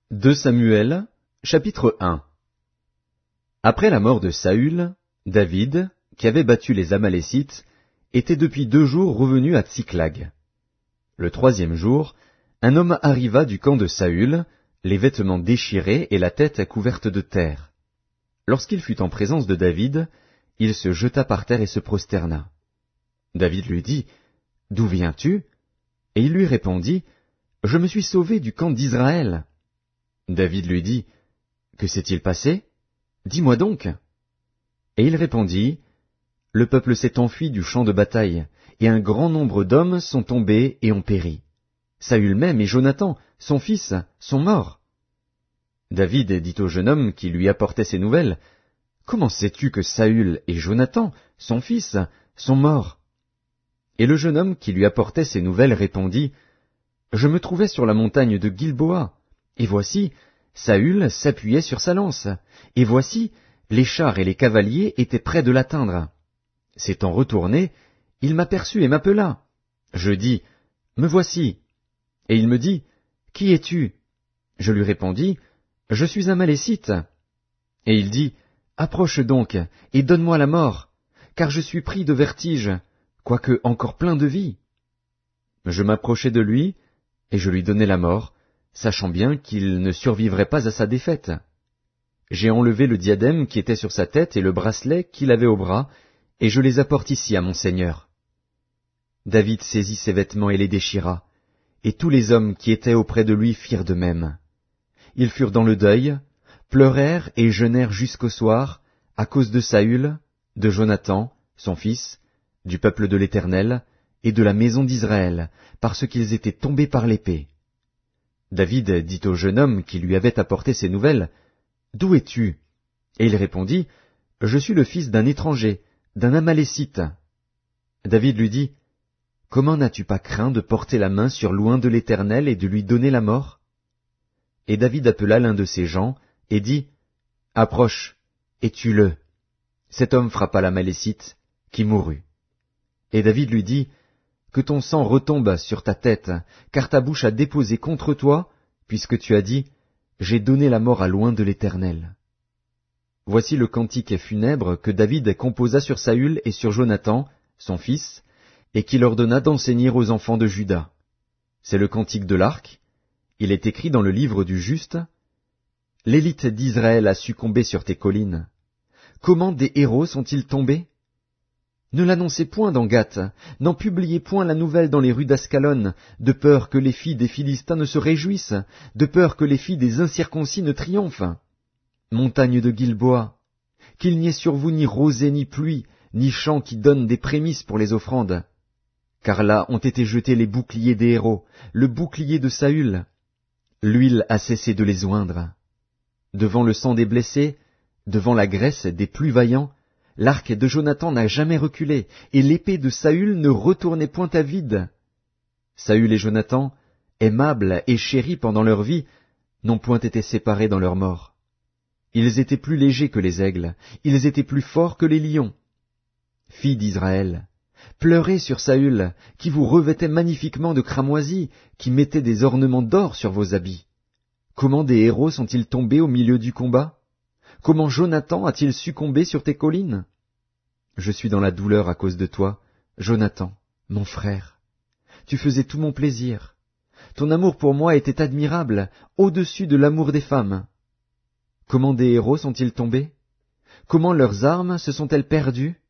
2 Samuel, chapitre 1. Après la mort de Saül, David, qui avait battu les Amalécites, était depuis 2 jours revenu à Tsiklag. Le 3e jour, un homme arriva du camp de Saül, les vêtements déchirés et la tête couverte de terre. Lorsqu'il fut en présence de David, il se jeta par terre et se prosterna. David lui dit, « D'où viens-tu » Et il lui répondit, « Je me suis sauvé du camp d'Israël. » David lui dit, « Que s'est-il passé? Dis-moi donc. » Et il répondit, « Le peuple s'est enfui du champ de bataille, et un grand nombre d'hommes sont tombés et ont péri. Saül même et Jonathan, son fils, sont morts. » David dit au jeune homme qui lui apportait ces nouvelles, « Comment sais-tu que Saül et Jonathan, son fils, sont morts? » Et le jeune homme qui lui apportait ces nouvelles répondit, « Je me trouvais sur la montagne de Gilboa. Et voici, Saül s'appuyait sur sa lance, et voici, les chars et les cavaliers étaient près de l'atteindre. S'étant retourné, il m'aperçut et m'appela. Je dis, « Me voici. » Et il me dit, « Qui es-tu » Je lui répondis, « Je suis un Amalécite. » Et il dit, « Approche donc, et donne-moi la mort, car je suis pris de vertige, quoique encore plein de vie. » Je m'approchai de lui, et je lui donnai la mort, sachant bien qu'il ne survivrait pas à sa défaite. J'ai enlevé le diadème qui était sur sa tête et le bracelet qu'il avait au bras, et je les apporte ici à mon seigneur. David saisit ses vêtements et les déchira, et tous les hommes qui étaient auprès de lui firent de même. Ils furent dans le deuil, pleurèrent et jeûnèrent jusqu'au soir, à cause de Saül, de Jonathan, son fils, du peuple de l'Éternel, et de la maison d'Israël, parce qu'ils étaient tombés par l'épée. David dit au jeune homme qui lui avait apporté ces nouvelles, « D'où es-tu » Et il répondit, « Je suis le fils d'un étranger, d'un Amalécite. » David lui dit, « Comment n'as-tu pas craint de porter la main sur l'oint de l'Éternel et de lui donner la mort » Et David appela l'un de ses gens et dit, « Approche, et tue-le. » Cet homme frappa l'Amalécite, qui mourut. Et David lui dit, « Que ton sang retombe sur ta tête, car ta bouche a déposé contre toi, puisque tu as dit, « J'ai donné la mort à l'oint de l'Éternel. » Voici le cantique funèbre que David composa sur Saül et sur Jonathan, son fils, et qu'il ordonna d'enseigner aux enfants de Juda. C'est le cantique de l'arc. Il est écrit dans le livre du juste. « L'élite d'Israël a succombé sur tes collines. Comment des héros sont-ils tombés? Ne l'annoncez point dans Gath, n'en publiez point la nouvelle dans les rues d'Ascalon, de peur que les filles des Philistins ne se réjouissent, de peur que les filles des incirconcis ne triomphent. Montagne de Gilboa, qu'il n'y ait sur vous ni rosée ni pluie, ni champs qui donnent des prémices pour les offrandes. Car là ont été jetés les boucliers des héros, le bouclier de Saül. L'huile a cessé de les oindre. Devant le sang des blessés, devant la graisse des plus vaillants, l'arc de Jonathan n'a jamais reculé, et l'épée de Saül ne retournait point à vide. Saül et Jonathan, aimables et chéris pendant leur vie, n'ont point été séparés dans leur mort. Ils étaient plus légers que les aigles, ils étaient plus forts que les lions. Filles d'Israël, pleurez sur Saül, qui vous revêtait magnifiquement de cramoisis, qui mettait des ornements d'or sur vos habits. Comment des héros sont-ils tombés au milieu du combat? Comment Jonathan a-t-il succombé sur tes collines? Je suis dans la douleur à cause de toi, Jonathan, mon frère. Tu faisais tout mon plaisir. Ton amour pour moi était admirable, au-dessus de l'amour des femmes. Comment des héros sont-ils tombés? Comment leurs armes se sont-elles perdues?